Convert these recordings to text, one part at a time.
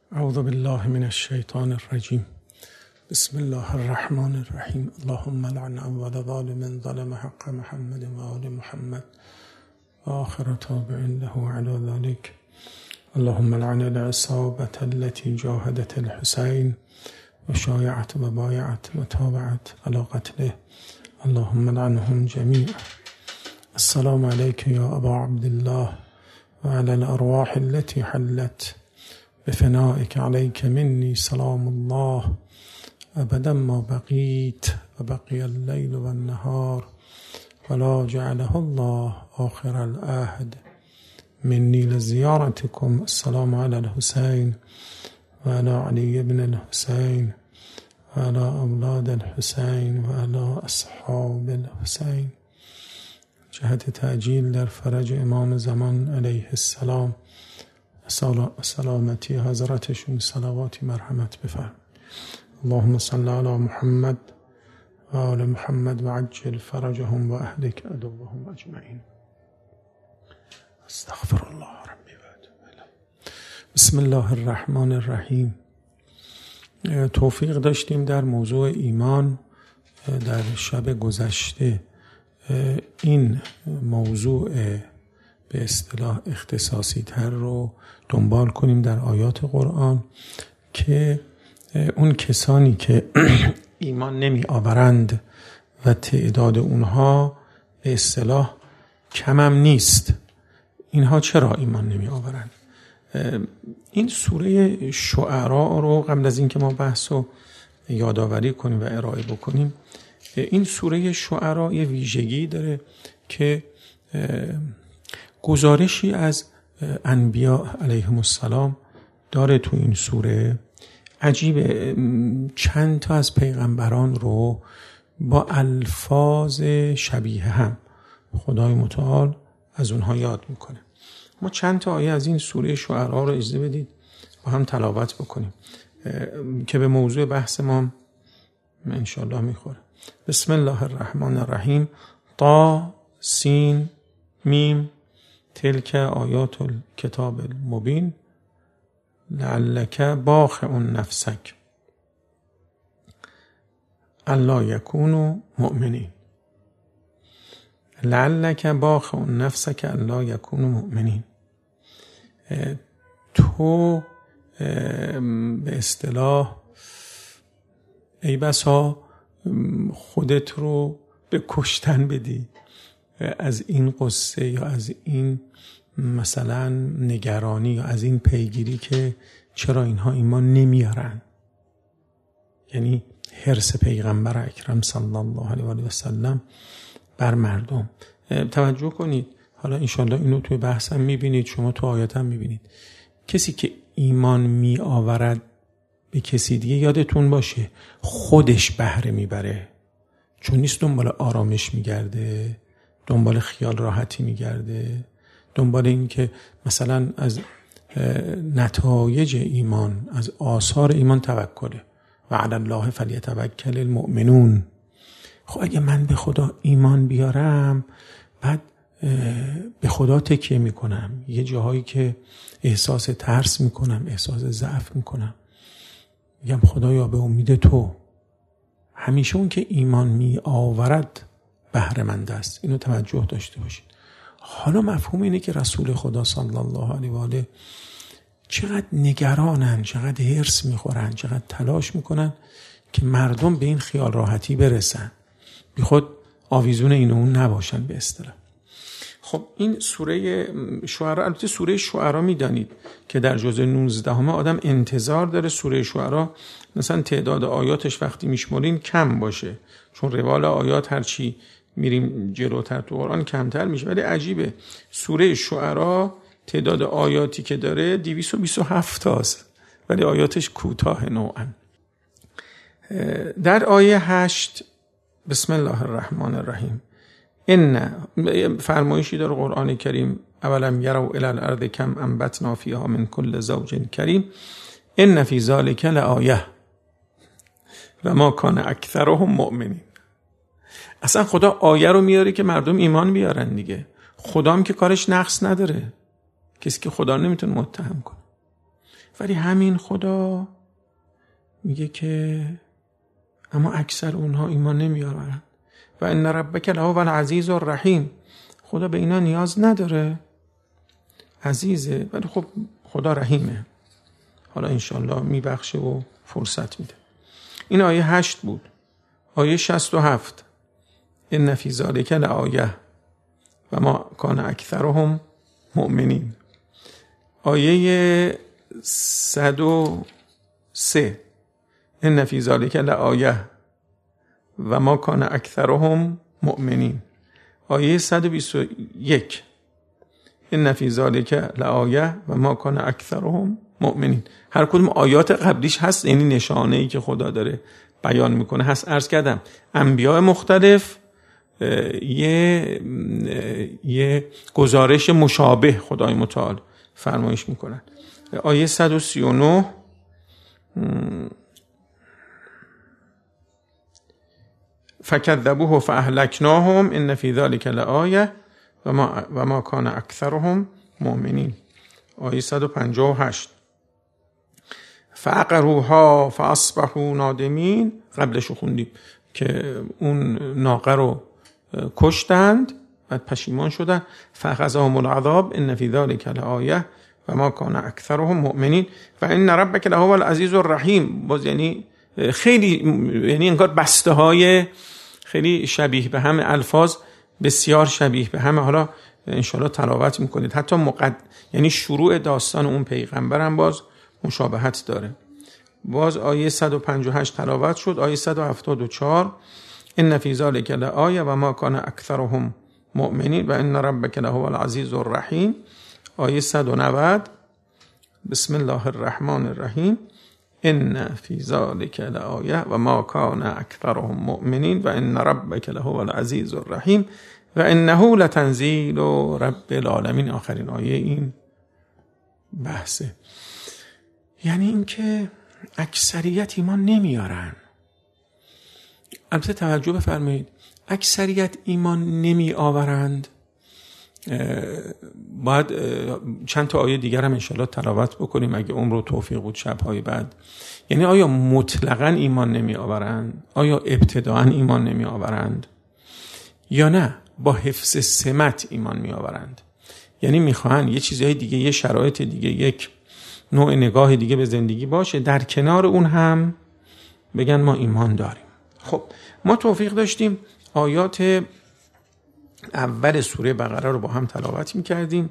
اعوذ بالله من الشیطان الرجیم. بسم الله الرحمن الرحیم. اللهم لعن اول ظالم ظلم حق محمد و آل محمد و آخر تابع له على ذلك. اللهم لعن العصابة التي جاهدت الحسين وشايعت وبايعت وتابعت على قتله. اللهم لعنهم جميعا. السلام عليك يا أبا عبد الله وعلى الأرواح التي حلت بفنائك عليك مني سلام الله أبدا ما بقيت وبقي الليل والنهار ولا جعله الله آخر العهد مني لزيارتكم. السلام على الحسين وعلى علي بن الحسين وعلى أولاد الحسين وعلى أصحاب الحسين. جهت تعجیل در فرج امام زمان علیه السلام سلامتی حضرتشون صلواتی مرحمت بفرمایید. اللهم صل علی محمد و آل محمد و عجل فرجهم و اهلک عدوهم اجمعین. استغفر الله ربی و اتوب الیه. بسم الله الرحمن الرحیم. توفیق داشتیم در موضوع ایمان در شب گذشته این موضوع به اصطلاح اختصاصی تر رو دنبال کنیم در آیات قرآن که اون کسانی که ایمان نمی آورند و تعداد اونها به اصطلاح کمم نیست، اینها چرا ایمان نمی آورند؟ این سوره شعراء رو قبل از این که ما بحث رو یادآوری کنیم و ارائه بکنیم، این سوره شعراء یه ویژگی داره که گزارشی از انبیا علیهم السلام داره. تو این سوره عجیبه، چند تا از پیغمبران رو با الفاظ شبیه هم خدای متعال از اونها یاد میکنه. ما چند تا آیه از این سوره شعراء رو اجازه بدید با هم تلاوت بکنیم که به موضوع بحث ما انشاءالله میخوره. بسم الله الرحمن الرحیم. طا سین میم تلک آیات الکتاب المبین لعلک باخع نفسک الا یکونوا مؤمنین. لعلک باخع نفسک الا یکونوا مؤمنین. تو به اصطلاح ای بسا خودت رو به کشتن بدی از این قصه یا از این مثلا نگرانی یا از این پیگیری که چرا اینها ایمان نمیارن. یعنی حرص پیغمبر اکرم صلی الله علیه و سلم بر مردم. توجه کنید، حالا انشالله اینو توی بحثم میبینید، شما تو آیاتم میبینید. کسی که ایمان می آورد به کسی دیگه یادتون باشه خودش بهره میبره، چون نیست دنبال آرامش میگرده، دنبال خیال راحتی میگرده، دنبال این که مثلا از نتایج ایمان، از آثار ایمان توکله. و علی الله فلیتوکل المؤمنون. خب اگه من به خدا ایمان بیارم بعد به خدا تکیه میکنم، یه جاهایی که احساس ترس میکنم، احساس ضعف میکنم، میگم خدایا به امید تو. همیشه اون که ایمان می آورد بهره مند است. اینو توجه داشته باشید. حالا مفهوم اینه که رسول خدا صلی الله علیه و آله چقدر نگرانن، چقدر حرص میخورن، چقدر تلاش میکنن که مردم به این خیال راحتی برسن، بی خود آویزون این و اون نباشن به اصطلاح. خب این سوره شعراء، البته سوره شعراء میدانید که در جزء 19 آدم انتظار داره سوره شعراء مثلا تعداد آیاتش وقتی میشمرین کم باشه، چون روال آیات هرچی میریم جلوتر تو قرآن کمتر میشه. ولی عجیبه، سوره شعراء تعداد آیاتی که داره 227 تاست ولی آیاتش کوتاه نوعا. در آیه 8 بسم الله الرحمن الرحیم، این فرمایشی داره قرآن کریم اولم یروا الی الارض کم انبتنا فیها من کل زوج کریم ان فی ذلک لآیه و ما کان اکثرهم مؤمنین. اصلا خدا آیه رو میاره که مردم ایمان بیارن دیگه. خدا هم که کارش نقص نداره، کسی که خدا نمیتونه متهم کنه. ولی همین خدا میگه که اما اکثر اونها ایمان نمیارن. و ان ربک لهو العزیز الرحیم، خدا به اینا نیاز نداره، عزیزه ولی خب خدا رحیمه، حالا انشالله میبخشه و فرصت میده. این آیه 8 بود. آیه 67 ان فی ذلک لآیه و ما کان اکثرهم مؤمنین. آیه 103 ان فی ذلک لآیه و ما کان اکثرهم مؤمنین. آیه 121 ان فی ذلک لآیه و ما کان اکثرهم مؤمنین. هر کدوم آیات قبلیش هست، یعنی نشانه‌ای که خدا داره بیان میکنه هست. عرض کردم انبیاء مختلف یه گزارش مشابه خدای متعال فرمایش میکنن. آیه 139 فکذبوه فاهلکناهم ان فی ذلک لآیه و ما کان اکثرهم مؤمنین. آیه 158 فعقروها فاصبحوا نادمین. قبلشو خوندیم که اون ناقه رو کشتند بعد پشیمان شدن. فاخذهم العذاب ان فی ذلک لآیه و ما کان اکثرهم مؤمنین و ان ربک لهو العزیز الرحیم. باز یعنی خیلی، یعنی انگار بسته های خیلی شبیه به هم، الفاظ بسیار شبیه به هم. حالا انشالله تلاوت میکنید. حتی یعنی شروع داستان اون پیغمبر هم باز مشابهت داره. باز آیه 158 تلاوت شد. آیه 174 ان فی ذلک لآیه و ما کان اکثرهم مؤمنین و ان ربک لهو العزیز الرحیم. آیه 190 بسم الله الرحمن الرحیم ان فی ذلک لآیه و ما کان اکثرهم مؤمنین و ان ربک لهو العزیز الرحیم و انه لتنزیل رب العالمین. آخرین آیه این بحثه. یعنی این که اکثریت ایمان نمیارن. البته توجه بفرمایید، اکثریت ایمان نمی آورند. باید چند تا آیه دیگر هم انشالله تلاوت بکنیم اگه عمر و توفیق بود شبهای بعد. یعنی آیا مطلقاً ایمان نمی آورند؟ آیا ابتداءً ایمان نمی آورند؟ یا نه با حفظ سمت ایمان می آورند؟ یعنی میخواهن یه چیزهای دیگه، یه شرایط دیگه، یک نوع نگاه دیگه به زندگی باشه، در کنار اون هم بگن ما ایمان داریم. خب ما توفیق داشتیم آیات اول سوره بقره رو با هم تلاوت می‌کردیم.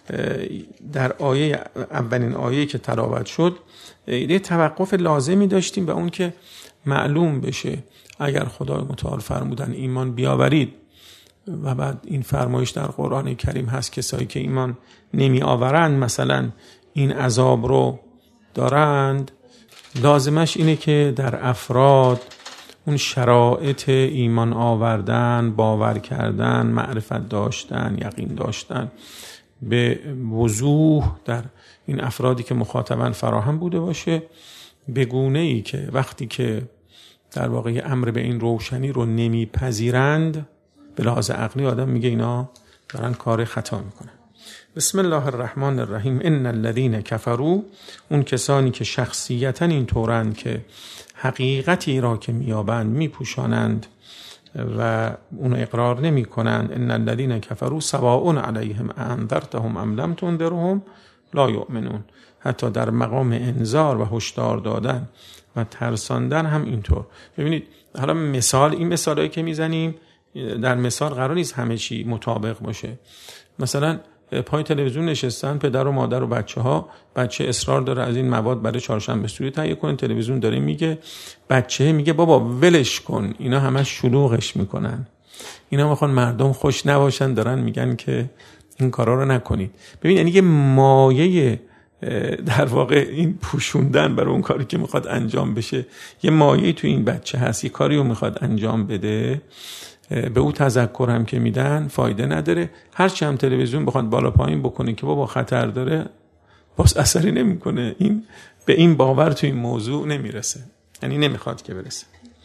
در اولین آیه که تلاوت شد یه توقف لازمی داشتیم به اون که معلوم بشه اگر خدای متعال فرمودن ایمان بیاورید و بعد این فرمایش در قرآن کریم هست کسایی که ایمان نمی آورند مثلا این عذاب رو دارند، لازمش اینه که در افراد اون شرایط ایمان آوردن، باور کردن، معرفت داشتن، یقین داشتن به وضوح در این افرادی که مخاطبن فراهم بوده باشه، به گونه‌ای که وقتی که در واقع امر به این روشنی رو نمیپذیرند به لحاظ عقلی آدم میگه اینا دارن کار خطا میکنن. بسم الله الرحمن الرحیم ان الذين كفروا، اون کسانی که شخصیتاً این طورند که حقیقتی را که میابند میپوشانند و اون اقرار نمی کنند. ان الذين كفروا سواء علیهم انذرتهم ام لم تنذرهم لا یؤمنون. حتی در مقام انذار و هشدار دادن و ترساندن هم اینطور. ببینید حالا این مثالایی که میزنیم در مثال قرار نیست همه چی مطابق باشه. مثلا پای تلویزیون نشستن پدر و مادر و بچه اصرار داره از این مواد برای چهارشنبه سوری تهیه کنه، تلویزیون داره میگه، بچه میگه بابا ولش کن، اینا همش شلوغش میکنن، اینا میخوان مردم خوش نباشن، دارن میگن که این کارا رو نکنید. ببین یعنی یه مایه در واقع این پوشوندن برای اون کاری که میخواد انجام بشه، یه مایه تو این بچه هست، یه کاری رو میخواد انجام بده، به او تذکر هم که میدن فایده نداره. هرچی هم تلویزیون بخواد بالا پایین بکنه که بابا خطر داره، باز اثری نمیکنه. این به این باور تو این موضوع نمیرسه، یعنی نمیخواد که برسه.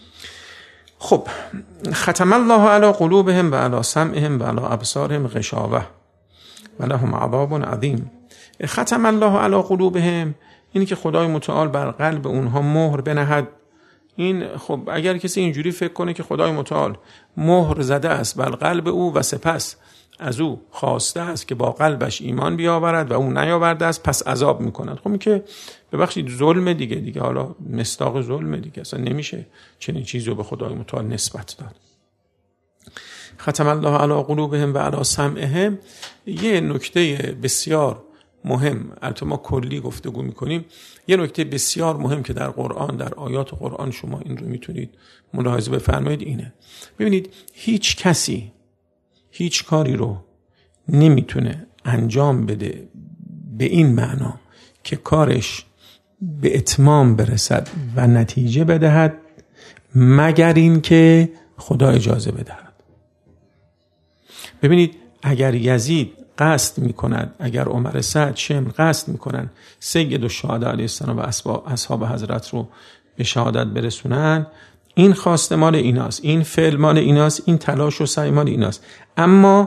خب ختم الله علی قلوبهم و علی سمعهم و علی ابصارهم غشاوه و لهم عذاب عظیم. ختم الله علی قلوبهم اینی که خدای متعال بر قلب اونها مهر بنهد. این خب اگر کسی اینجوری فکر کنه که خدای متعال مهر زده است بر قلب او و سپس از او خواسته است که با قلبش ایمان بیاورد و او نیاورده است پس عذاب میکند، خب این که ببخشید ظلم دیگه حالا مصداق ظلم دیگه، اصلا نمیشه چنین چیزی رو به خدای متعال نسبت داد. ختم الله علی قلوبهم و علی سمعهم. یه نکته بسیار مهم، البته ما کلی گفتگو میکنیم، یه نکته بسیار مهم که در قرآن، در آیات قرآن شما این رو میتونید ملاحظه بفرمایید اینه. ببینید هیچ کسی هیچ کاری رو نمیتونه انجام بده به این معنا که کارش به اتمام برسد و نتیجه بدهد مگر این که خدا اجازه بدهد. ببینید اگر یزید قصد میکند، اگر عمر سعد شمر قصد میکنن سید الشهدا علیه السلام و اصحاب حضرت رو به شهادت برسونن، این خواست مال ایناست، این فعل مال ایناست، این تلاش و سعی مال ایناست، اما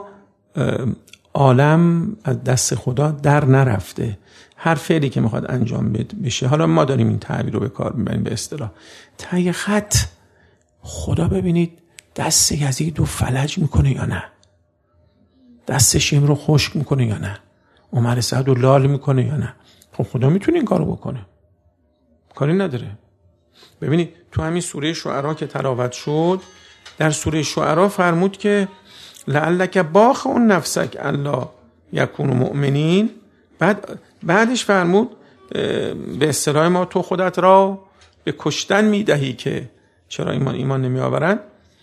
عالم از دست خدا در نرفته. هر فعلی که میخواد انجام بشه، حالا ما داریم این تعبیر رو به کار میبریم به اصطلاح ته خط، خدا ببینید دست یزید رو فلج میکنه یا نه، دست شمر رو خشک میکنه یا نه، عمر سعد رو لال میکنه یا نه. خب خدا میتونه این کارو بکنه، کاری نداره. ببینید تو همین سوره شعرا که تلاوت شد، در سوره شعرا فرمود که لعلک باخع نفسک الا یکونوا مؤمنین، بعدش فرمود به اصطلاح ما تو خودت را به کشتن میدهی که چرا ایمان نمی آورند.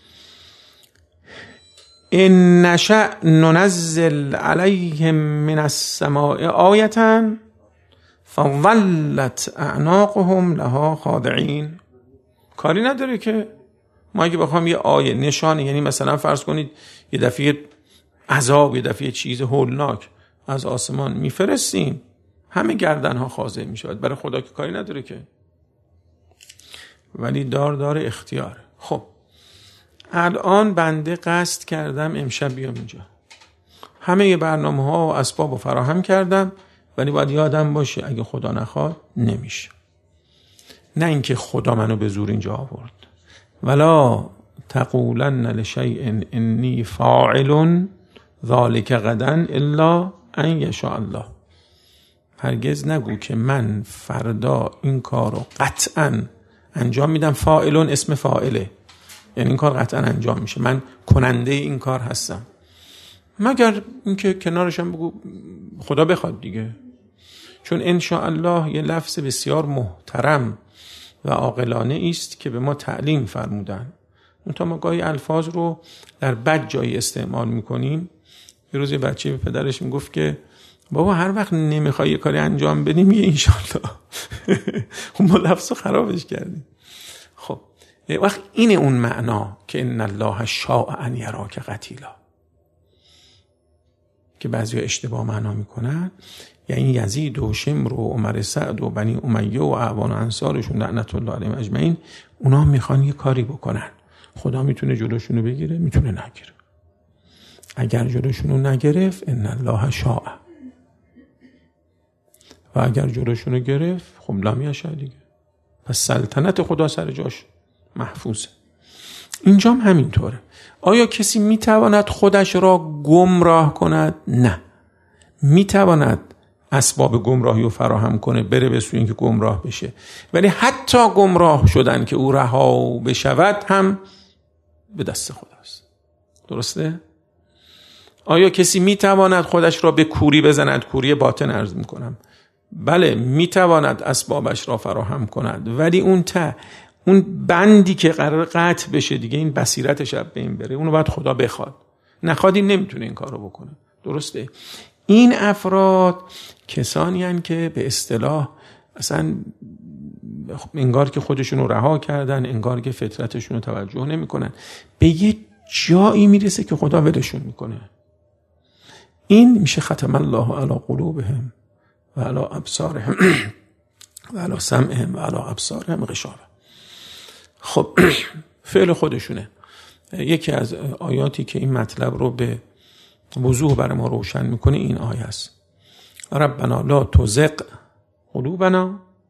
ان نشأ ننزل علیهم من السماء آیة فظلت اعناقهم لها خاضعین. کاری نداره که ما اگه بخوام یه آیه نشانه، یعنی مثلا فرض کنید یه دفعه عذاب، یه دفعه چیز هولناک از آسمان میفرستیم، همه گردنها خاضع میشود. برای خدا که کاری نداره که، ولی دار اختیار. خب الان بنده قصد کردم امشب بیام اینجا، همه برنامه ها و اسباب رو فراهم کردم، ولی باید یادم باشه اگه خدا نخواد نمیشه. نه اینکه خدا منو به زور اینجا آورد. ولا تقولن لشیء انی فاعل ذلک غدا الا ان یشاء الله. هرگز نگو که من فردا این کارو قطعا انجام میدم. فاعلون اسم فاعله، یعنی این کار قطعا انجام میشه، من کننده این کار هستم، مگر اینکه کنارشم بگو خدا بخواد دیگه. چون ان شاء الله یه لفظ بسیار محترم و عاقلانه است که به ما تعلیم فرمودن. اون ما گاهی الفاظ رو در بد جایی استعمال میکنیم. یه روز یه بچه به پدرش میگفت که بابا هر وقت نمیخوای یه کاری انجام بدیم یه انشالله. خب ما لفظ رو خرابش کردیم. خب وقت اینه اون معنا که ان الله شاء ان یراک قتیلا که بعضی اشتباه معنا میکنن. یعنی یزید و شمر و عمر سعد و بنی امیه و اعوان و انصارشون لعنت الله علیهم اجمعین، اونا میخوان یه کاری بکنن. خدا میتونه جلوشونو بگیره، میتونه نگیره. اگر جلوشونو نگرفت ان الله شاء، و اگر جلوشونو گرفت خب لم یشاء دیگه. پس سلطنت خدا سر جاش محفوظه. اینجام همینطوره. آیا کسی میتواند خودش را گمراه کند؟ نه. میتواند اسباب گمراهی رو فراهم کنه، بره به سوی اینکه گمراه بشه، ولی حتی گمراه شدن که او رها بشود هم به دست خداست. درسته؟ آیا کسی میتواند خودش را به کوری بزند؟ کوری باطن عرض میکنم. بله میتواند اسبابش را فراهم کند، ولی اون بندی که قرار قطع بشه دیگه، این بصیرتش به این بره، اونو باید خدا بخواد. نخواد این نمیتونه این کارو بکنه. درسته؟ این افراد کسانی هستند که به اصطلاح اصلا انگار که خودشونو رها کردن، انگار که فطرتشونو توجه نمیکنن، به یه جایی میرسه که خدا ولشون میکنه. این میشه ختم الله علی قلوبهم و علی ابصارهم و علی سمعهم و علی ابصارهم غشاوه. خب فعل خودشونه. یکی از آیاتی که این مطلب رو به وضوح برای ما روشن میکنه این آیه است: ربنا لا تزغ قلوبنا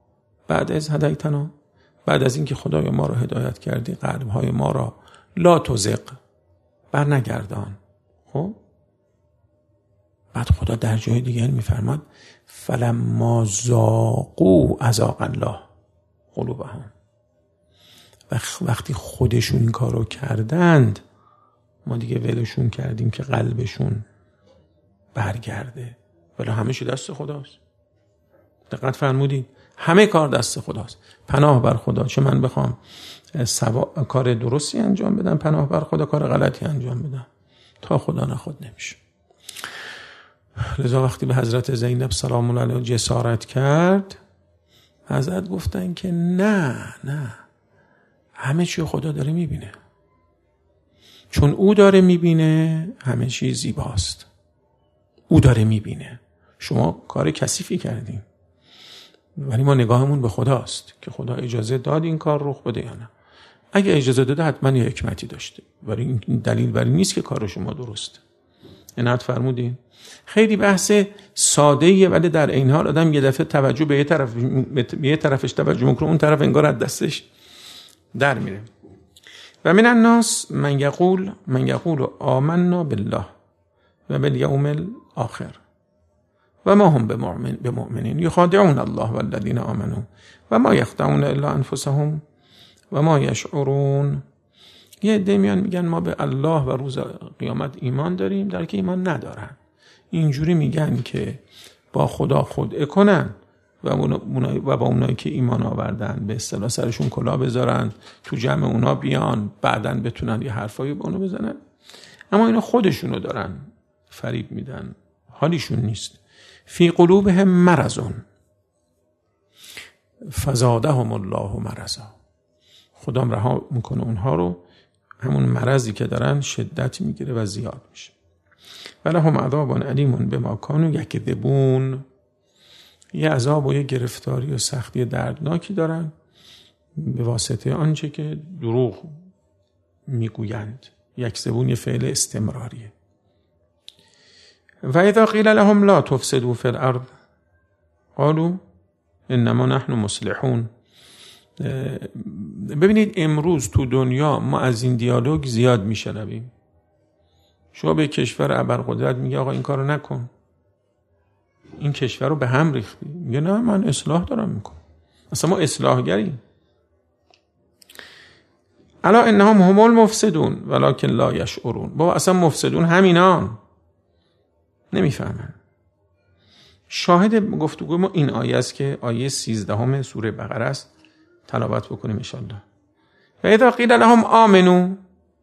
بعد از هدایتنا، بعد از اینکه خدای ما را هدایت کردی قلب‌های ما را لا تزغ، بر نگردان. خب بعد خدا در جای دیگر میفرماد فلما ذاقوا اذاق الله قلوبهم، وقتی خودشون این کار رو کردند ما دیگه ولشون کردیم که قلبشون برگرده. ولی همه چی دست خداست. دقت فرمودید؟ همه کار دست خداست. پناه بر خدا، چه من بخوام کار درستی انجام بدم، پناه بر خدا کار غلطی انجام بدم، تا خدا نخواد نمیشه. لذا وقتی به حضرت زینب سلام الله علیها جسارت کرد، حضرت گفتن که نه همه چی خدا داره میبینه. چون او داره میبینه همه چی زیباست. او داره میبینه. شما کار کثیفی کردین، ولی ما نگاهمون به خداست که خدا اجازه داد این کار رخ بده یا نه. اگه اجازه داده حتما یه حکمتی داشته، ولی این دلیل بر این نیست که کار شما درسته. عنایت فرمودین؟ خیلی بحث ساده‌ایه، ولی در این حال آدم یه دفعه توجه به یه طرفش توجه میکنه، اون طرف انگار از دستش در میره. و من الناس من یقول آمنا بالله و بالیوم الاخر و ما هم بمؤمنین یخادعون الله والذین آمنوا و ما یخدعون الا انفسهم و ما یشعرون. یه عده میان میگن ما به الله و روز قیامت ایمان داریم، در که ایمان ندارن. اینجوری میگن که با خدا خدعه کنن و با اونایی که ایمان آوردن به اصطلاح سرشون کلاه بذارن، تو جمع اونا بیان، بعدن بتونن یه حرفایی به اونا بزنن. اما اینا خودشونو دارن فریب میدن، حالیشون نیست. فی قلوبهم مرض فزادهم الله مرضا. خدام رها میکنه اونها رو، همون مرضی که دارن شدت میگیره و زیاد میشه. ولهم عذاب علیم بما کانوا یکذبون. یه عذاب و یه گرفتاری و سختی دردناکی دارن به واسطه آنچه که دروغ میگویند. یکذبون یه فعل استمراریه. و اذا قیل لهم لا تفسدوا فی الارض قالوا انما نحن مصلحون. ببینید امروز تو دنیا ما از این دیالوگ زیاد میشنویم. شما به کشور ابرقدرت میگه آقا این کارو نکن، این کشور رو به هم ریختی، میگه نه من اصلاح دارم میکنم. اصلا ما اصلاحگریم. الا انهم هم المفسدون ولکن لا یشعرون. بابا اصلا مفسدون همینان، نمیفهمن. شاهد گفتگوی ما این آیه است که آیه 13 سوره بقره است. تلاوت بکنیم ان شاءالله. و اذا قیل لهم آمنو،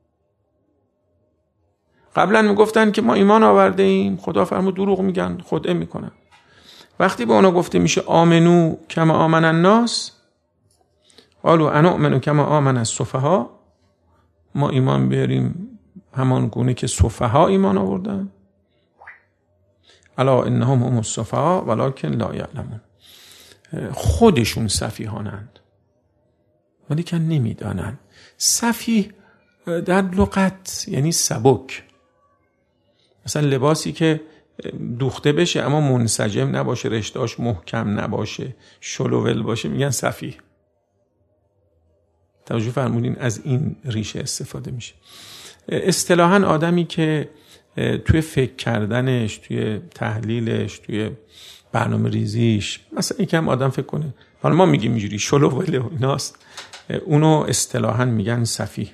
قبلا میگفتن که ما ایمان آورده ایم، خدا فرمود دروغ میگن، خدعه میکنن. وقتی به اونا گفته میشه آمنو کما آمن الناس قالوا انؤمن کما آمن السفهاء، ما ایمان بیاریم همان گونه که سفها ایمان آوردن. الا انهم هم السفهاء ولکن لا یعلمون. خودشون سفیهانند ولی که نمیدانن. سفیه در لغت یعنی سبک. مثلا لباسی که دوخته بشه اما منسجم نباشه، رشتهاش محکم نباشه، شلوول باشه، میگن سفیه. توجه فرمودین؟ از این ریشه استفاده میشه. اصطلاحاً آدمی که توی فکر کردنش، توی تحلیلش، توی برنامه ریزیش مثلا یکم آدم فکر کنه، حالا ما میگیم اینجوری شلوول و ایناست، اونو اصطلاحاً میگن سفیه.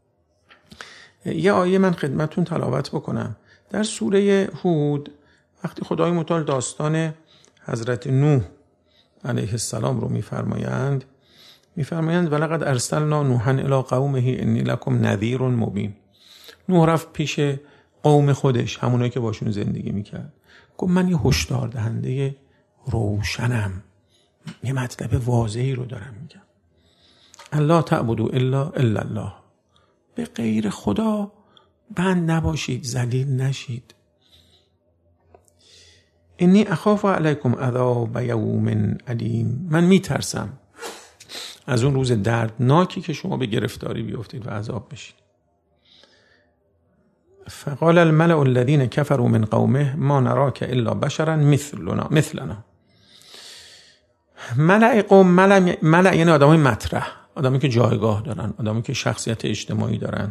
یه آیه من خدمتون تلاوت بکنم. در سوره هود وقتی خدای متعال داستان حضرت نوح علیه السلام رو میفرمایند ولقد ارسلنا نوحا الی قومه انی لکم نذیر مبین. نوح رفت پیش قوم خودش، همونایی که باشون زندگی میکرد، گفت من یه هشدار دهنده روشنم، یه مطلب واضحی رو دارم میگم. الا تعبدوا الا الله، به غیر خدا بند نباشید، ذلیل نشید. انی اخاف علیکم عذاب یوم علیم، من میترسم از اون روز دردناکی که شما به گرفتاری بیفتید و عذاب بشید. فقال الملأ الذين كفروا من قومه ما نراك الا بشرا مثلنا. ملأ قوم، ملأ یعنی آدمای مطرح، آدمی که جایگاه دارن، آدمی که شخصیت اجتماعی دارن.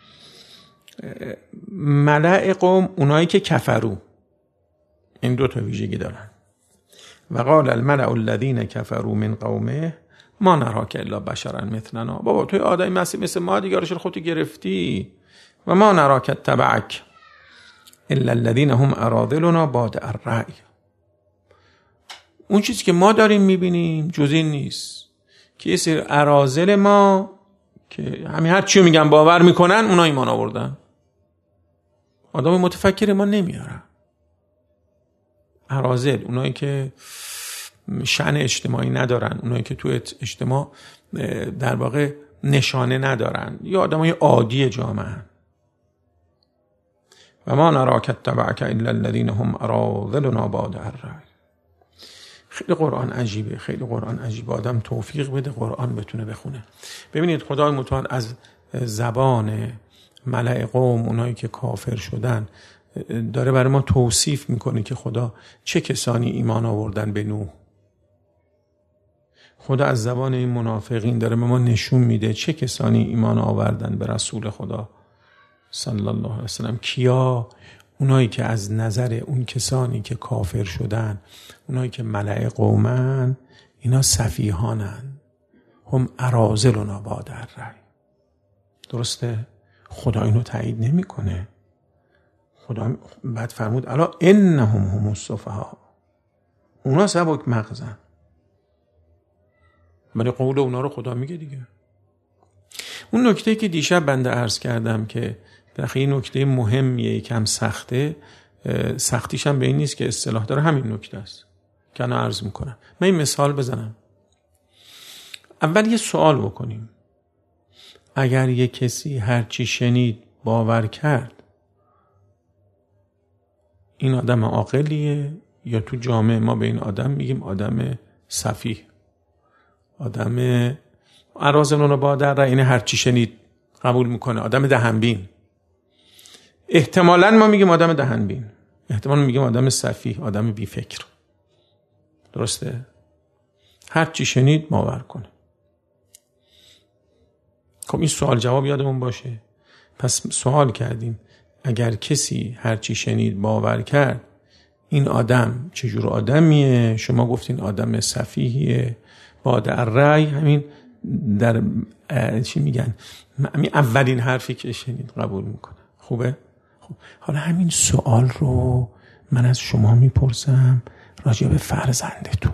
ملأ قوم اونایی که کفرو، این دو تا ویژگی دارن. و قال الملأ الذین کفروا من قومه ما نراک الا بشرا مثلنا. بابا توی آدمی مثل ما دیگه، رو خودت گرفتی. و ما نراک تبعک الا الذین هم اراذلنا بادئ الرأی. اون چیزی که ما داریم میبینیم جز این نیست که یه سری اراذل ما که همین هر چیو میگن باور میکنن، اونا ایمان آوردن. آدم متفکر ما نمیارن. اراذل اونایی که شأن اجتماعی ندارن، اونایی که تو اجتماع در واقع نشانه ندارن، یا آدمای عادی جامعه. و ما نراک تبعک الا الذین هم اراذلنا بادئ الرأی. خیلی قرآن عجیبه، خیلی قرآن عجیبه. آدم توفیق بده قرآن بتونه بخونه. ببینید خدای متعال از زبان ملأ قوم، اونایی که کافر شدن، داره برای ما توصیف میکنه که خدا چه کسانی ایمان آوردن به نوح. خدا از زبان این منافقین داره به ما نشون میده چه کسانی ایمان آوردن به رسول خدا صلی الله علیه وسلم. کیا؟ اونایی که از نظر اون کسانی که کافر شدن، اونایی که ملأ قومن، اینا سفیهانن. هم اراذلنا بادئ الرأی. درسته؟ خدا اینو تایید نمیکنه. خدا بعد فرمود الا انهم هم السفهاء. اونا سبک مغزن. ولی قول اونا رو خدا میگه دیگه. اون نکته که دیشب بنده عرض کردم که در این نکته مهمیه، یکم سخته، سختیش هم به این نیست که اصطلاح داره، همین نکته است که انا عرض میکنم. من این مثال بزنم. اول یه سوال بکنیم. اگر یه کسی هرچی شنید باور کرد، این آدم عاقلیه یا تو جامعه ما به این آدم میگیم آدم سفیه، آدم اراذلنا بادئ الرأی، یعنی هرچی شنید قبول میکنه، آدم دهنبین. احتمالاً ما میگیم آدم دهنبین، احتمالاً میگیم آدم سفیه، آدم بی فکر. درسته؟ هرچی شنید باور کنه. خب این سوال جواب یادمون باشه. پس سوال کردیم اگر کسی هرچی شنید باور کرد، این آدم چجور آدمیه؟ شما گفتین آدم سفیهیه بادئ الرأی. همین در چی میگن، همین اولین حرفی که شنید قبول میکنه. خوبه؟ خب حالا همین سوال رو من از شما میپرسم راجع به فرزندتون.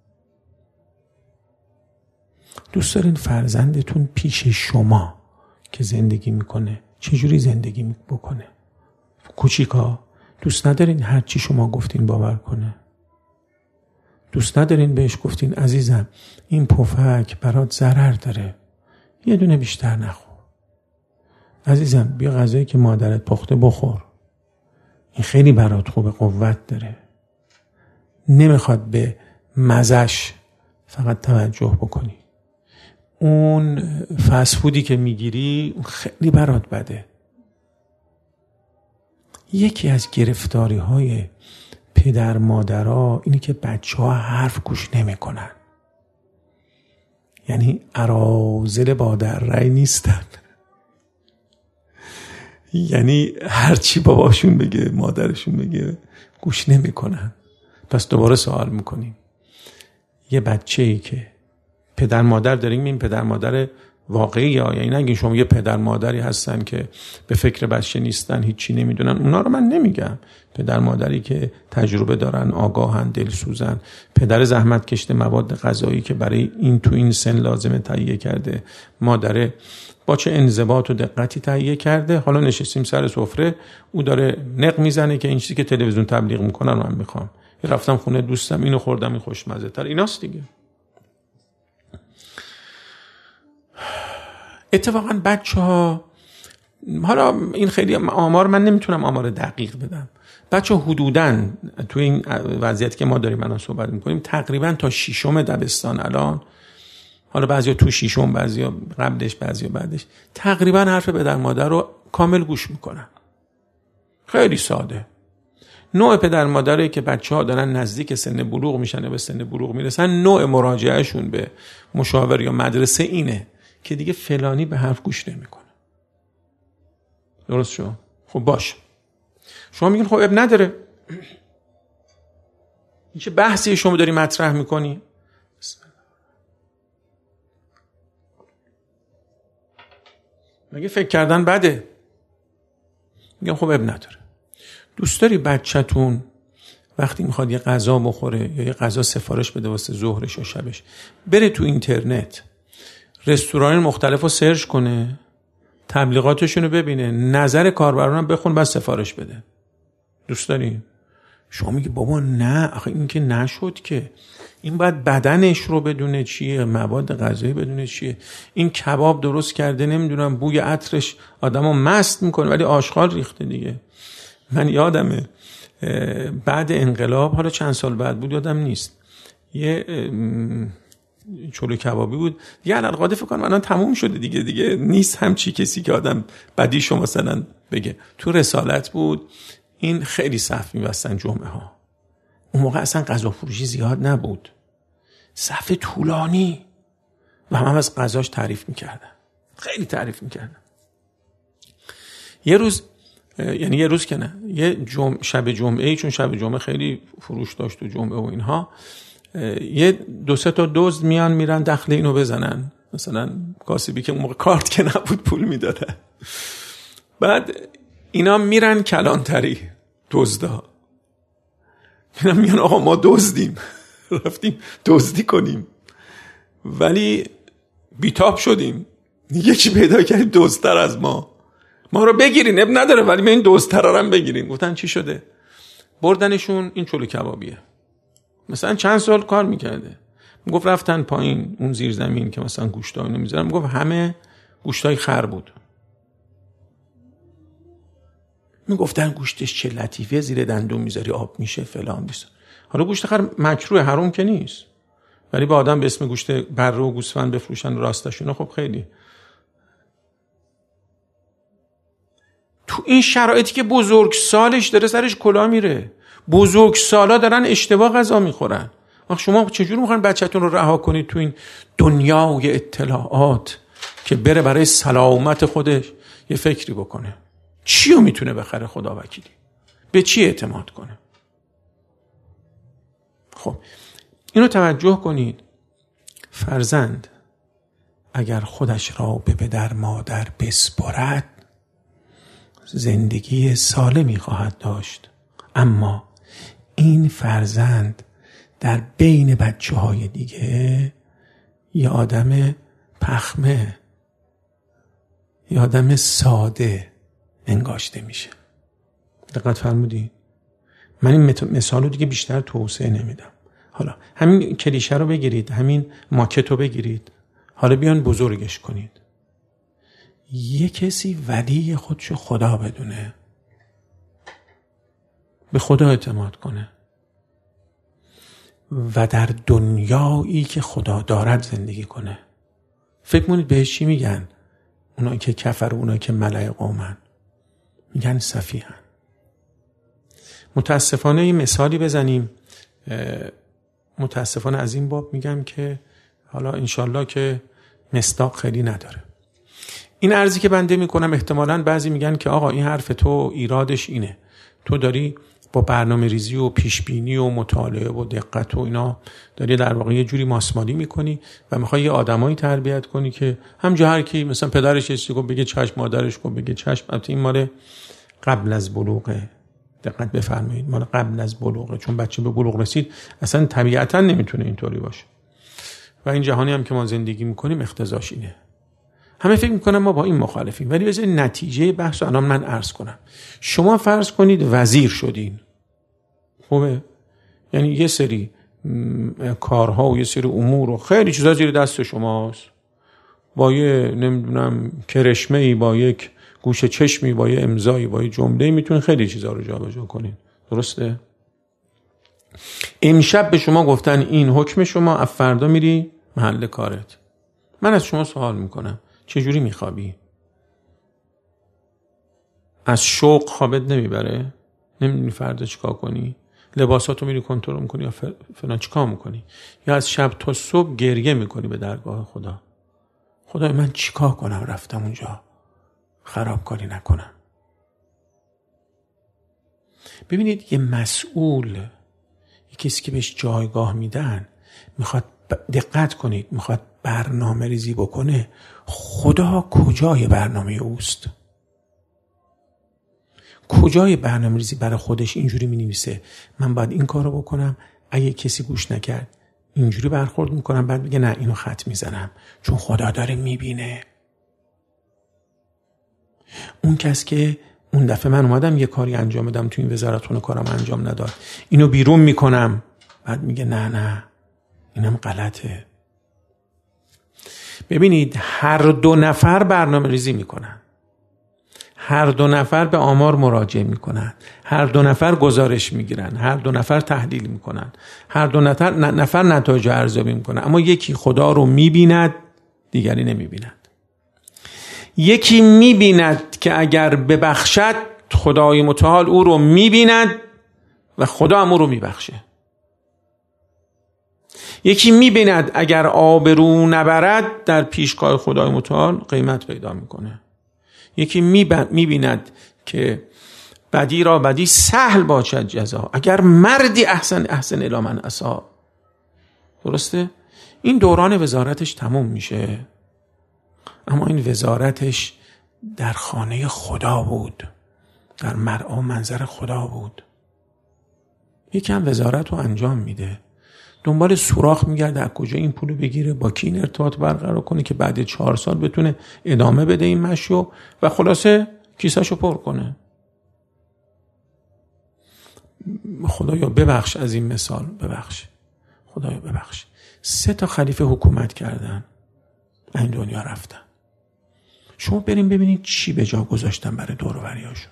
دوست دارین فرزندتون پیش شما که زندگی میکنه چجوری زندگی بکنه؟ کوچیکا دوست ندارین هر چی شما گفتین باور کنه؟ دوست ندارین بهش گفتین عزیزم این پفک برات ضرر داره، یه دونه بیشتر نخور، عزیزم بیا غذایی که مادرت پخته بخور، این خیلی برات خوبه، قوت داره. نمیخواد به مزش فقط توجه بکنی. اون فست فودی که میگیری اون خیلی برات بده. یکی از گرفتاری های پدر مادرها اینه که بچه ها حرف گوش نمی کنن. یعنی اراذل بادئ الرأی نیستن. یعنی هرچی باباشون بگه مادرشون بگه گوش نمی کنن. پس دوباره سوال میکنیم یه بچه‌ای که پدر مادر داریم، این پدر مادر واقعی یا یعنی نگین شما یه پدر مادری هستن که به فکر بچه نیستن، هیچی نمیدونن، اونا رو من نمیگم. پدر مادری که تجربه دارن، آگاهن، دلسوزن، پدر زحمت کشته مواد غذایی که برای این تو این سن لازمه تهیه کرده، مادر با چه انضباط و دقتی تهیه کرده، حالا نشستیم سر سفره او داره نق میزنه که این چیزی که تلویزیون تبلیغ میکنن من میخوام، رفتم خونه دوستم اینو خوردم این خوشمزه تر، ایناست دیگه. اتفاقا بچه‌ها، حالا این خیلی آمار من نمیتونم آمار دقیق بدم، بچه‌ها حدوداً تو این وضعیتی که ما داریم الان صحبت میکنیم تقریبا تا 6م دبستان الان، حالا بعضیا تو 6م، بعضیا قبلش، بعضیا بعدش، تقریبا حرف پدر مادر رو کامل گوش میکنن. خیلی ساده. نوع پدر مادری که بچه‌ها دارن نزدیک سن بلوغ میشن و به سن بلوغ میرسن، نوع مراجعهشون به مشاور یا مدرسه اینه که دیگه فلانی به حرف گوش نمیکنه. درست شو؟ خب باش. شما میگین خب اب نداره، این چه بحثی شما داری مطرح میکنی؟ مگه فکر کردن بده؟ میگم خب اب نداره. دوست داری بچه‌تون وقتی میخواد یه غذا بخوره یا یه غذا سفارش بده واسه ظهرش یا شبش، بره تو اینترنت رستوران مختلف رو سرچ کنه، تبلیغاتشون رو ببینه، نظر کاربران بخونه، بعد سفارش بده؟ دوست داری؟ شما میگی بابا نه، آخه این که نشد که، این باید بدنش رو بدونه چیه، مواد غذایی بدونه چیه. این کباب درست کرده، نمیدونم بوی عطرش آدمو مست میکنه ولی آشغال ریخته دیگه. من یادمه بعد انقلاب، حالا چند سال بعد بود یادم نیست، یه چلو کبابی بود دیگه، علالقاده فکر کنم الان تموم شده دیگه نیست همچی کسی که آدم بدیشو مثلا بگه. تو رسالت بود، این خیلی صف می‌بستن جمعه ها. اون موقع اصلا غذا فروشی زیاد نبود، صف طولانی و هم از غذاش تعریف میکردن، خیلی تعریف میکردن. یه روز، یعنی یه روز که نه، یه شب جمعه، چون شب جمعه خیلی فروش داشت و جمعه و اینها، یه 2-3 تا دزد میرن دخل اینو بزنن، مثلا کاسبی که اون موقع کارت که نبود پول میدادن. بعد اینا میرن کلانتری، دزدا میگن آقا ما دزدیم، رفتیم دزدی کنیم ولی بیتاب شدیم، یکی پیدا کردیم دزدتر از ما رو بگیرین، اب نداره ولی ما این دزدتر رو هم بگیریم. گفتن چی شده؟ بردنشون این چلو کبابیه. مثلا چند سال کار میکرده. میگفت رفتن پایین اون زیر زمین که مثلا گوشتا اینو میذارن، میگفت همه گوشتای خر بود. میگفتن گوشتش چه لطیفه، زیر دندون میذاری آب میشه فلان بیسا. حالا گوشت خر مکروه، حرام که نیست، ولی با آدم به اسم گوشت بره و گوسفند بفروشن راستشون خب خیلی. تو این شرایطی که بزرگ سالش داره سرش کلا میره، بزرگ سالا دارن اشتباه غذا میخورن، آخه شما چجور میخواین بچه‌تون رو رها کنید تو این دنیای اطلاعات که بره برای سلامت خودش یه فکری بکنه؟ چی رو میتونه بخره خدا وکیلی؟ به چی اعتماد کنه؟ خب اینو توجه کنید، فرزند اگر خودش را به پدر مادر بسپرد زندگی سالمی خواهد داشت، اما این فرزند در بین بچه‌های دیگه یه آدم پخمه، یه آدم ساده انگاشته میشه. دقت فرمودی؟ من این مثالو دیگه بیشتر توسعه نمیدم. حالا همین کلیشه رو بگیرید، همین ماکت رو بگیرید، حالا بیان بزرگش کنید. یه کسی ولی خودشو خدا بدونه، به خدا اعتماد کنه و در دنیایی که خدا دارد زندگی کنه. فکر کنید بهش چی میگن؟ اونایی که کفر و اونایی که ملأ قومن میگن سفیهن. متاسفانه یه مثالی بزنیم، متاسفانه از این باب میگم که حالا انشالله که مصداق خیلی نداره. این عرضی که بنده میکنم احتمالاً بعضی میگن که آقا این حرف تو ایرادش اینه، تو داری با برنامه ریزی و پیشبینی و مطالعه و دقت و اینا داری در واقع یه جوری ماسمالی میکنی و میخوای یه آدمایی تربیت کنی که همجا هر کی مثلا پدرش چیزی گفت بگه چشم، مادرش گفت بگه چشم. البته این مال قبل از بلوغه، دقت بفرمایید، مال قبل از بلوغه، چون بچه به بلوغ رسید اصلا طبیعتا نمیتونه اینطوری باشه و این جهانی هم که ما زندگی میکنیم اختزاش اینه. همه فکر میکنم ما با این مخالفیم، ولی بذارید نتیجه بحث رو الان من عرض کنم. شما فرض کنید وزیر شدین، خوبه؟ یعنی یه سری کارها و یه سری امور و خیلی چیزا زیر دست شماست، با یه نمیدونم کرشمه‌ای، با یک گوشه چشمی، با یه امضایی، با یه جمله‌ای میتونید خیلی چیزا رو جابجا کنید. درسته؟ امشب به شما گفتن این حکم شما، از فردا میری محل کارت. من از شما سوال میکنم چجوری میخوابی؟ از شوق خوابت نمیبره؟ نمیدونی فردا چیکار کنی، لباساتو میری کنترل میکنی یا فلان چیکار میکنی، یا از شب تا صبح گریه میکنی به درگاه خدا، خدای من چیکار کنم رفتم اونجا خرابکاری نکنم. ببینید یه مسئول، یه کسی که بهش جایگاه میدن، میخواد دقت کنید، میخواد برنامه ریزی بکنه. خدا کجای برنامه اوست؟ کجای برنامه ریزی برای خودش اینجوری می نویسه من باید این کارو بکنم، اگه کسی گوش نکرد اینجوری برخورد میکنم، بعد میگه نه اینو خط میزنم چون خدا داره میبینه. اون کس که اون دفعه من اومدم یه کاری انجام بدم تو این وزارتخونه کارم انجام نداد، اینو بیرون میکنم، بعد میگه نه اینم غلطه. ببینید هر دو نفر برنامه ریزی میکنن، هر دو نفر به آمار مراجعه میکنن، هر دو نفر گزارش میگیرن، هر دو نفر تحلیل میکنن، هر دو نفر نتایج ارزیابی میکنن، اما یکی خدا رو میبیند، دیگری نمیبیند. یکی میبیند که اگر ببخشد خدای متعال او رو میبیند و خدا هم او رو میبخشه. یکی میبیند اگر آبرو نبرد در پیشگاه خدای متعال قیمت پیدا میکنه. یکی میبیند که بدی را بدی سهل باشد جزا، اگر مردی احسن الی من اساء. درسته؟ این دوران وزارتش تموم میشه، اما این وزارتش در خانه خدا بود، در مرعا منظر خدا بود. یکم وزارت رو انجام میده، دنبال سوراخ میگرده از کجا این پولو بگیره، با کی این ارتباط برقرار کنه که بعد 4 سال بتونه ادامه بده این مشو و خلاصه کیسه‌شو پر کنه. خدایا ببخش از این مثال، ببخش خدایا ببخش. 3 تا خلیفه حکومت کردن، این دنیا رفتن. شما بریم ببینید چی به جا گذاشتن برای دور و بریاشون.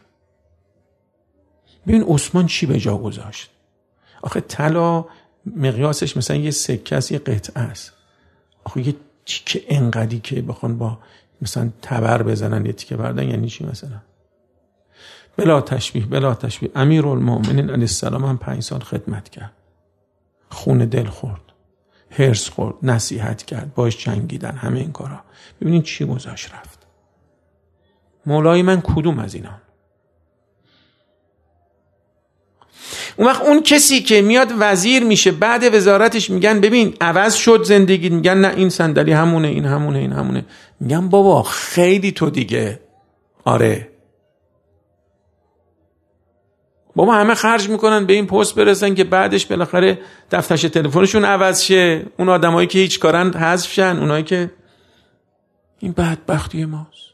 ببین عثمان چی به جا گذاشت. آخه طلا مقیاسش مثلا یه سکه است، یه قطعه است. آخه یه تیکه انقدی که بخوان با مثلا تبر بزنن یه تیکه بردن، یعنی چی مثلا؟ بلا تشبیه امیرالمومنین علیه السلام هم 5 سال خدمت کرد، خون دل خورد، هرس خورد، نصیحت کرد، باش جنگیدن، همه این کارا. ببینید چی گذاشت رفت. مولای من کدوم از اینا؟ اون وقت اون کسی که میاد وزیر میشه، بعد وزارتش میگن ببین عوض شد زندگی، میگن نه این صندلی همونه، این همونه. میگن بابا خیلی تو دیگه. آره بابا همه خرج میکنن به این پست برسن که بعدش بالاخره دفترچه تلفنشون عوض شه، اون آدمایی که هیچ کارن حذف شن، اونایی که این بدبختی ماست.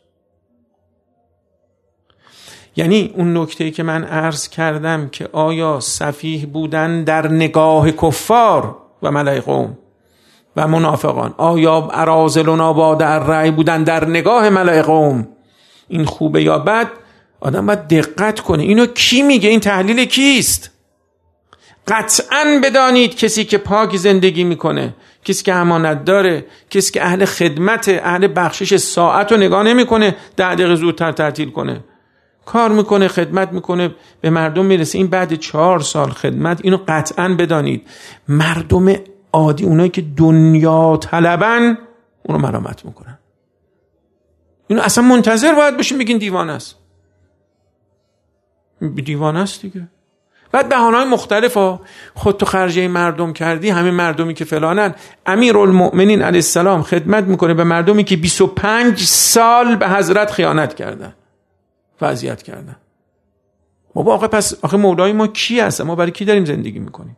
یعنی اون نکته‌ای که من عرض کردم که آیا سفیه بودن در نگاه کفار و ملأ قوم و منافقان، آیا اراذلنا باد الرأی بودن در نگاه ملأ قوم، این خوبه یا بد؟ آدم باید دقت کنه اینو کی میگه، این تحلیل کیست؟ قطعاً بدانید کسی که پاک زندگی میکنه، کسی که امانت داره، کسی که اهل خدمت، اهل بخشش ساعت رو نگاه نمیکنه 10 دقیقه زودتر تعطیل کنه، کار میکنه، خدمت میکنه، به مردم میرسه. این بعد 4 سال خدمت، اینو قطعاً بدانید مردم عادی، اونایی که دنیا طلبن، اونو ملامت میکنن. اینو اصلا منتظر باید باشیم بگین دیوانه است. دیوانه است دیگه. بعد بهانه‌های مختلفا خودتو خرجه مردم کردی، همین مردمی که فلانن. امیرالمومنین علیه السلام خدمت میکنه به مردمی که 25 سال به حضرت خیانت کردن، اذیت کردن. بابا آخه پس آخه مولای ما کی هست؟ ما برای کی داریم زندگی میکنیم؟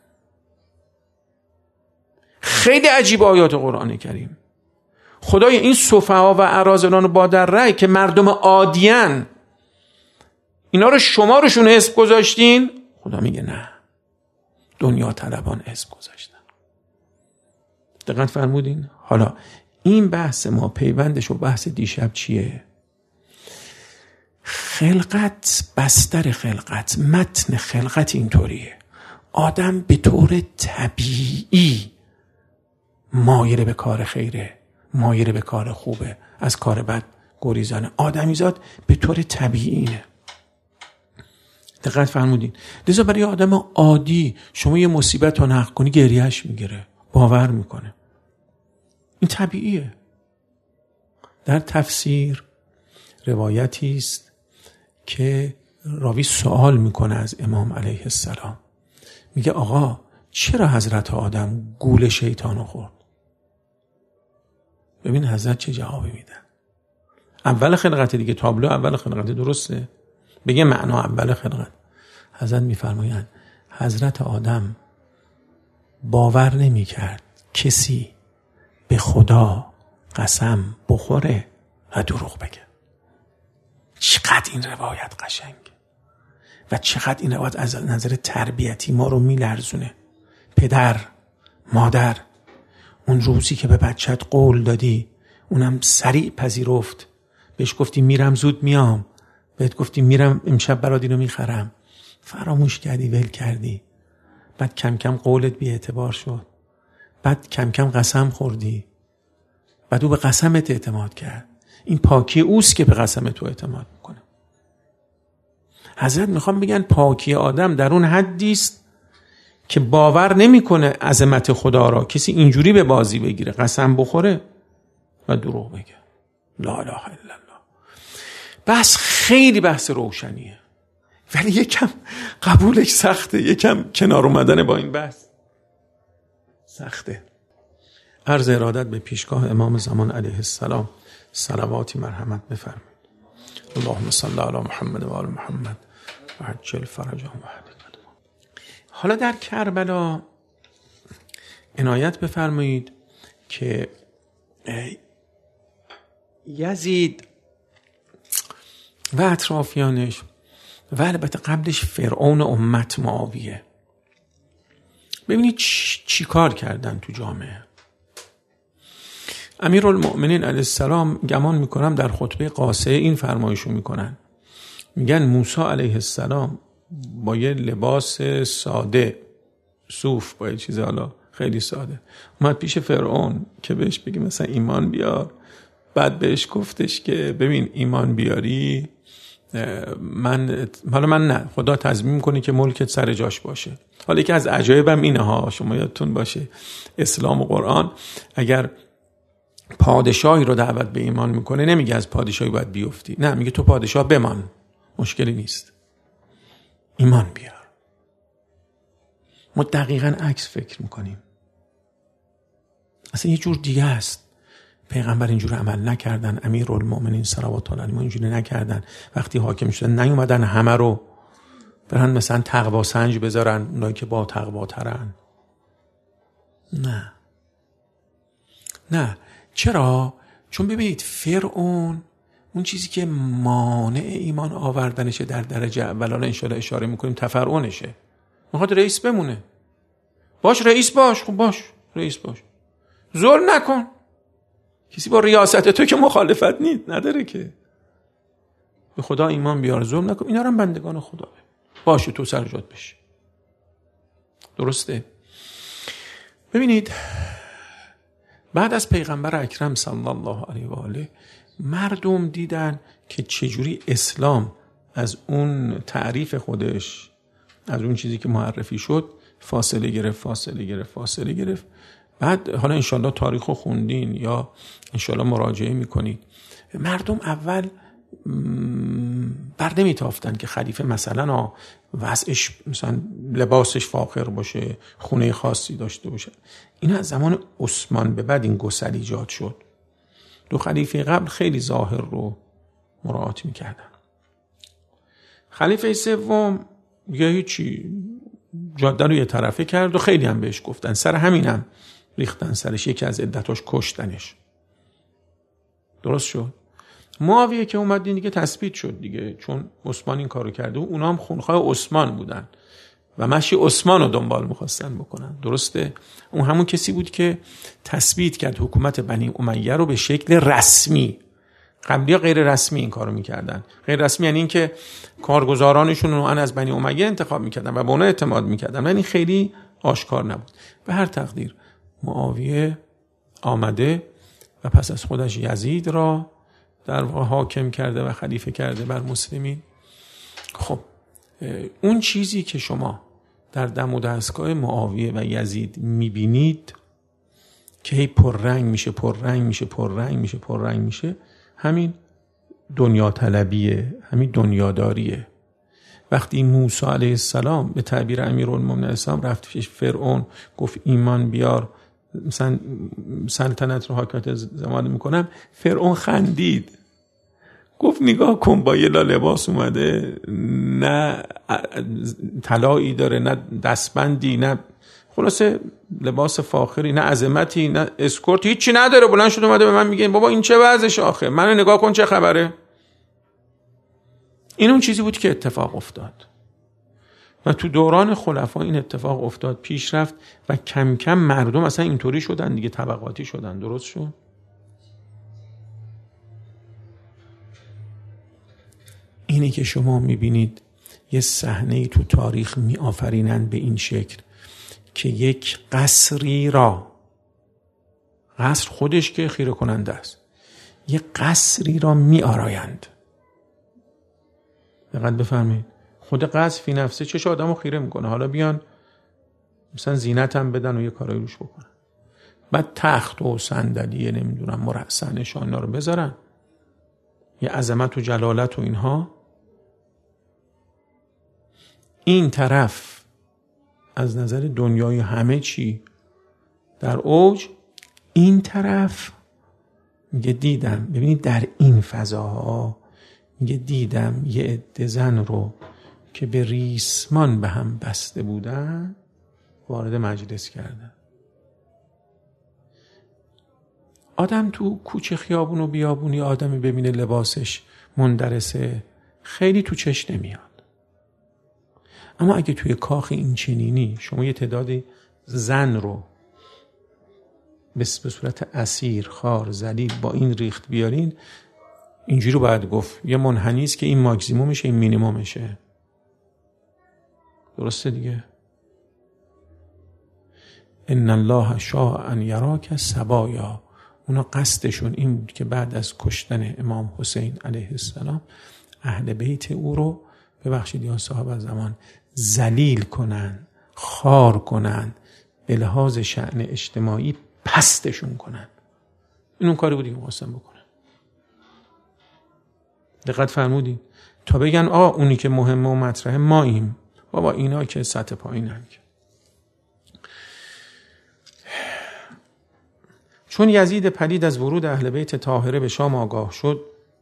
خیلی عجیب آیات قرآن کریم. خدای این سفها و اراذلان باد الرأی که مردم عادیان، اینا رو شما روشون اسم گذاشتین، خدا میگه نه، دنیا طلبان اسم گذاشتن. دقت فرمودین؟ حالا این بحث ما پیوندش و بحث دیشب چیه؟ خلقت، بستر خلقت، متن خلقت اینطوریه. آدم به طور طبیعی مایل به کار خیره، مایل به کار خوبه، از کار بد گریزانه. آدمیزاد به طور طبیعی اینه. دقت فرمودین؟ لذا برای آدم عادی شما یه مصیبت رو نقل کنی گریهش میگیره، باور میکنه. این طبیعیه. در تفسیر روایتی است که راوی سوال میکنه از امام علیه السلام، میگه آقا چرا حضرت آدم گول شیطان رو خورد؟ ببین حضرت چه جوابی میدن. اول خلقت دیگه، تابلو اول خلقت، درسته؟ بگه معنا اول خلقت. حضرت میفرمایند حضرت آدم باور نمی کرد کسی به خدا قسم بخوره و دروغ بگه. چقدر این روایت قشنگ و چقدر این روایت از نظر تربیتی ما رو میلرزونه. پدر، مادر، اون روزی که به بچت قول دادی اونم سریع پذیرفت، بهش گفتی میرم زود میام، بهت گفتی میرم امشب برات اینو میخرم، فراموش کردی، ول کردی، بعد کم کم قولت بی اعتبار شد، بعد کم کم قسم خوردی، بعد او به قسمت اعتماد کرد. این پاکی اوست که به قسم تو اعتماد میکنه. حضرت میخوام بگن پاکی آدم در اون حدی است که باور نمیکنه عظمت خدا را کسی اینجوری به بازی بگیره، قسم بخوره و دروغ بگه. لا اله الا الله. بس خیلی بحث روشنیه، ولی یکم قبولش سخته، یکم کنار اومدن با این بحث سخته. عرض ارادت به پیشگاه امام زمان علیه السلام، صلواتی مرحمت بفرمایید. اللهم صل علی محمد و آل محمد و عجل فرجهم و هدی قدمهم. حالا در کربلا عنایت بفرمایید که یزید و اطرافیانش و البته قبلش فرعون امت معاویه، ببینید چی کار کردن تو جامعه. امیرالمؤمنین علیه السلام گمان میکنم در خطبه قاصه این فرمایشو میکنن، میگن موسی علیه السلام با یه لباس ساده، صوف، با یه چیز حالا خیلی ساده اومد پیش فرعون که بهش بگی مثلا ایمان بیار. بعد بهش گفتش که ببین ایمان بیاری من نه، خدا تضمین کنه که ملکت سر جاش باشه. حالا یکی از عجایبم اینه ها، شما یادتون باشه اسلام و قرآن اگر پادشاهی رو دعوت به ایمان میکنه نمیگه از پادشاهی باید بیفتی، نه، میگه تو پادشاه بمان، مشکلی نیست، ایمان بیار. ما دقیقاً عکس فکر میکنیم، اصلا یه جور دیگه است. پیغمبر اینجور عمل نکردن، امیرالمؤمنین صلوات الله علیه اینجوری نکردن. وقتی حاکم شدن نیومدن همه رو برن مثلا تقوا سنج بذارن، اونایی که با تقوا ترن. نه. چرا؟ چون ببینید فرعون اون چیزی که مانع ایمان آوردنشه در درجه اول، حالا انشاءالله اشاره میکنیم تفرعنشه، میخواد رئیس بمونه. باش رئیس باش، خب باش رئیس باش، ظلم نکن. کسی با ریاست تو که مخالفت نداره که. به خدا ایمان بیار، ظلم نکن، اینا هم بندگان خداه، باشه تو سر جات بشی. درسته؟ ببینید بعد از پیغمبر اکرم صلی الله علیه و آله مردم دیدن که چجوری اسلام از اون تعریف خودش، از اون چیزی که معرفی شد فاصله گرفت. بعد حالا انشالله تاریخو خوندین یا انشالله مراجعه میکنید، مردم اول بر نمیتافتن که خلیفه مثلا وضعش مثلا لباسش فاخر باشه، خونه خاصی داشته باشه. این از زمان عثمان به بعد این گسل ایجاد شد. دو خلیفه قبل خیلی ظاهر رو مراعات میکردن. خلیفه سوم یا هیچی، جاده رو یه طرفه کرد و خیلی هم بهش گفتن، سر همینم ریختن سرش، یکی از عدتاش کشتنش. درست شد. معاویه که اومد دیگه تثبیت شد دیگه، چون عثمان این کارو کرده و اونا هم خونخواه عثمان بودن و مشی عثمان رو دنبال می‌خواستن بکنن. درسته؟ اون همون کسی بود که تثبیت کرد حکومت بنی امیه رو به شکل رسمی. قبلی‌ها غیر رسمی این کارو می‌کردن. غیر رسمی یعنی این که کارگزارانشون رو از بنی امیه انتخاب می‌کردن و به اونها اعتماد می‌کردن، یعنی خیلی آشکار نبود. به هر تقدیر معاویه آمده و پس از خودش یزید را در واقع حاکم کرده و خلیفه کرده بر مسلمین. خب اون چیزی که شما در دم و دستگاه معاویه و یزید میبینید که هی پررنگ میشه، همین دنیا طلبیه، همین دنیاداریه. وقتی موسی علیه السلام به تعبیر امیرالمومنین علیه السلام رفت فرعون گفت ایمان بیار، مثلا سلطنت رو حاکمیت زمان میکنم، فرعون خندید، گفت نگاه کن با یه لباس اومده، نه طلایی داره، نه دستبندی، نه خلاصه لباس فاخری، نه عظمتی، نه اسکورت، هیچی نداره، بلند شد اومده به من میگه بابا این چه وضعشه آخه، منو نگاه کن چه خبره. این اون چیزی بود که اتفاق افتاد و تو دوران خلفا این اتفاق افتاد، پیش رفت و کم کم مردم اصلا اینطوری شدن دیگه، طبقاتی شدن. درست شد؟ اینی که شما میبینید یه صحنه‌ای تو تاریخ میآفرینن به این شکل که یک قصری را، قصر خودش که خیره کننده است، یک قصری را میآرایند. دقت بفرمایید، خود قصر فی نفسه چش آدمو خیره میکنه، حالا بیان مثلا زینت هم بدن و یه کارایی روش بکنن، بعد تخت و صندلی نمیدونم مرصع نشانا رو بذارن، یه عظمت و جلالت و اینها. این طرف از نظر دنیای همه چی در اوج، این طرف میگه دیدم، ببینید در این فضاها میگه دیدم یه عده زن رو که به ریسمان به هم بسته بودن وارد مجلس کردن. آدم تو کوچه خیابون و بیابونی آدمی ببینه لباسش مندرسه خیلی تو چش نمیاد، اما اگه توی کاخ این چنینی شما یه تعدادی زن رو به صورت اسیر، خار، ذلیل با این ریخت بیارین، اینجوری رو باید گفت یه منحنی است که این ماکسیمومشه این مینیمومشه. درسته دیگه؟ ان الله شاء ان یراک سبایا، اونا قصدشون این بود که بعد از کشتن امام حسین علیه السلام اهل بیت او رو، ببخشید یا صاحب زمان، ذلیل کنن، خار کنن، به لحاظ شأن اجتماعی پستشون کنن. این اون کاری بودی که می‌خواستن بکنن. دقت فرمودین؟ تا بگن اونی که مهمه و مطرحه ماییم، بابا اینا که سطح پایینن. چون یزید پلید از ورود اهل بیت طاهره به شام آگاه شد،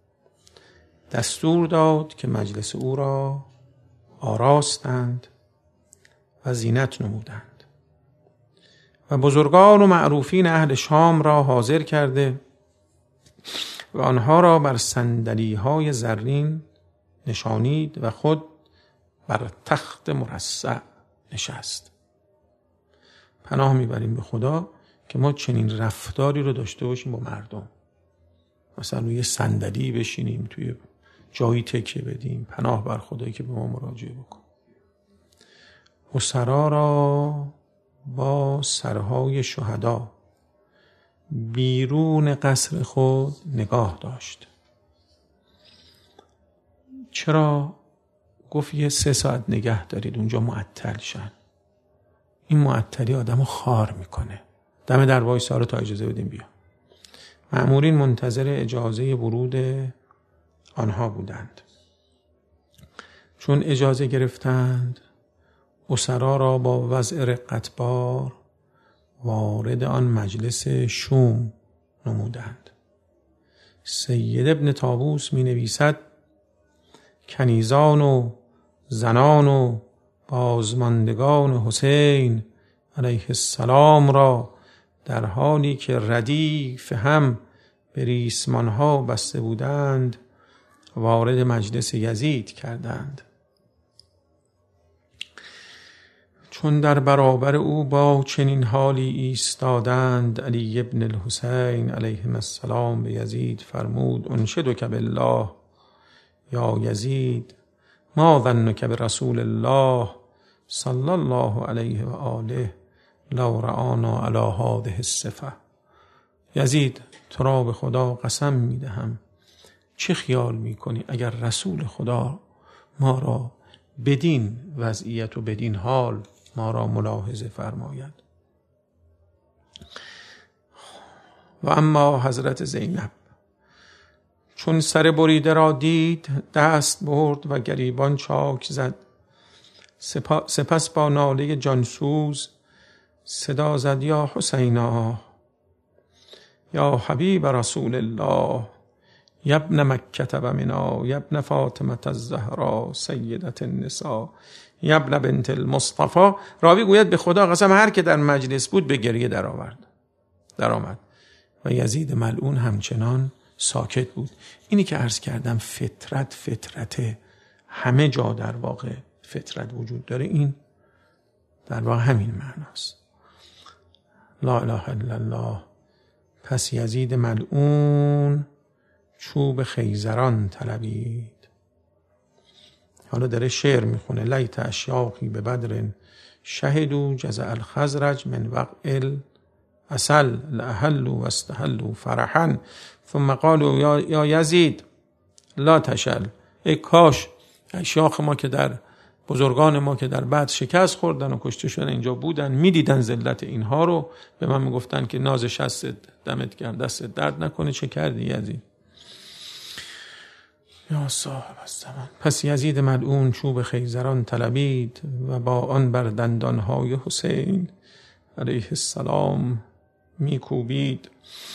دستور داد که مجلس او را آراستند و زینت نمودند و بزرگان و معروفین اهل شام را حاضر کرده و آنها را بر صندلی‌های زرین نشانید و خود بر تخت مرصع نشست. پناه میبریم به خدا که ما چنین رفتاری رو داشته باشیم با مردم، مثلا روی صندلی بشینیم، توی جایی تکیه بدیم. پناه بر خدایی که به ما مراجعه بکن. اسرا را با سرهای شهدا بیرون قصر خود نگاه داشت. چرا؟ گفت یه 3 ساعت نگه دارید اونجا معطل شن. این معطلی آدمو خار میکنه. دم در وایسا رو تا اجازه بدیم بیا. مأمورین منتظر اجازه ورود آنها بودند. چون اجازه گرفتند، اسرا را با وضع رقتبار وارد آن مجلس شوم نمودند. سید ابن طاووس می نویسد کنیزان و زنان و بازماندگان حسین علیه السلام را در حالی که ردیف هم به ریسمانها بسته بودند وارد مجلس یزید کردند. چون در برابر او با چنین حالی ایستادند، علی ابن الحسین علیه السلام به یزید فرمود: انشدک بالله یا یزید، ما ظنک برسول الله صلی الله علیه و آله لو رآنا علی هذه الصفه. یزید، تو را به خدا قسم میدهم، چه خیال میکنی اگر رسول خدا ما را بدین وضعیت و بدین حال ما را ملاحظه فرماید. و اما حضرت زینب چون سر بریده را دید دست برد و گریبان چاک زد. سپس با ناله جانسوز صدا زد یا حسینا یا حبیب رسول الله یا ابن مکة و منا یا ابن فاطمة الزهرا سیدة النساء یا ابن بنت المصطفى. راوی گوید به خدا قسم هر که در مجلس بود به گریه درآمد و یزید ملعون همچنان ساکت بود. اینی که عرض کردم فطرت همه جا در واقع فطرت وجود داره، این در واقع همین معناست. لا اله الا الله. پس یزید ملعون چوب خیزران طلبید. حالا داره شعر میخونه. لیت اشیاخی به بدر شهدوا جزع الخزرج من وقع اصل لأهلوا واستهلوا فرحا ثم قالوا یا یزید لا تشل. ای کاش اشیاخ ما که در بزرگان ما که در بدر شکست خوردن و کشته شدن اینجا بودن، میدیدن ذلت اینها رو، به من میگفتن که ناز شست دمت گرم، دست درد نکنه. چه کردی یزید؟ یا صاحب الزمان. پس یزید ملعون چوب خیزران طلبید و با آن بر دندانهای حسین علیه السلام میکوبید.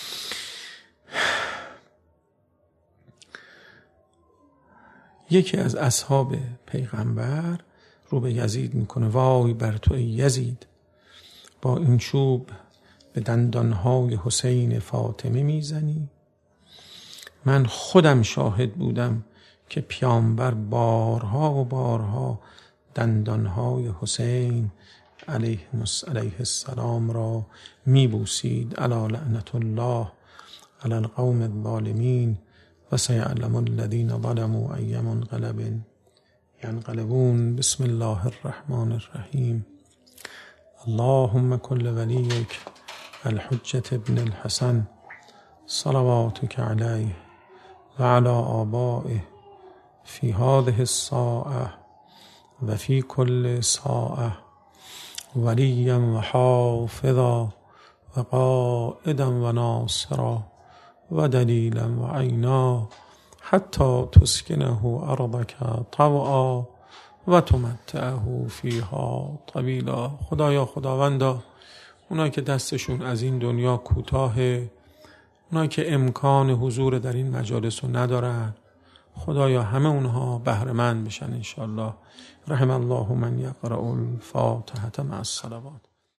یکی از اصحاب پیغمبر رو به یزید میکنه. وای بر تو ای یزید، با این چوب به دندانهای حسین فاطمه میزنی؟ من خودم شاهد بودم که پیامبر بارها و بارها دندانهای حسین علیه السلام را میبوسید. الا لعنت الله علی القوم الظالمین و سیعلم الذین ظلموا ای منقلب ینقلبون. بسم الله الرحمن الرحیم. اللهم کل ولیک الحجة ابن الحسن صلواتک علیه و علی آبائه فی هذه الساعة و فی کل ساعة ولیا و حافظا و قائدا و ناصرا و دلیلا و عینا حتی تسکنه ارضک طوعا و تمتعه فیها طویلا. خدایا خداوندا، اونایی که دستشون از این دنیا کوتاهه، اونایی که امکان حضور در این مجالس رو ندارن، خدایا همه اونها بهره‌مند بشن انشاءالله. رحم الله من یقرأ الفاتحة مع الصلوات.